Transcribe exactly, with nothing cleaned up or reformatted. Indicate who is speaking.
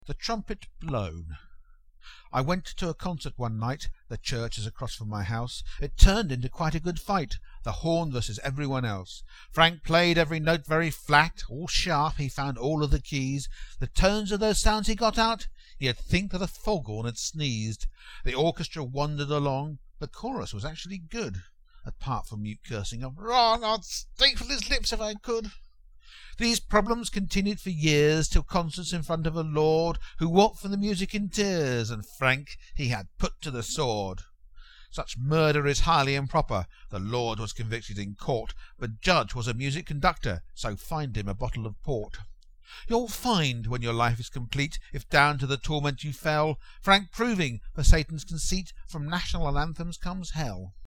Speaker 1: The Trumpet Blown. I went to a concert one night. The church is across from my house. It turned into quite a good fight. The horn versus everyone else. Frank played every note very flat, all sharp. He found all of the keys. The tones of those sounds he got out, you'd think that a foghorn had sneezed. The orchestra wandered along. The chorus was actually good, apart from mute cursing of "Wrong, I'd staple his lips if I could." These problems continued for years, till concerts in front of a lord who walked from the music in tears, and Frank he had put to the sword. Such murder is highly improper. The lord was convicted in court, but judge was a music conductor, so fined him a bottle of port. You'll find, when your life is complete, if down to the torment you fell, Frank proving, for Satan's conceit, from national anthems comes hell.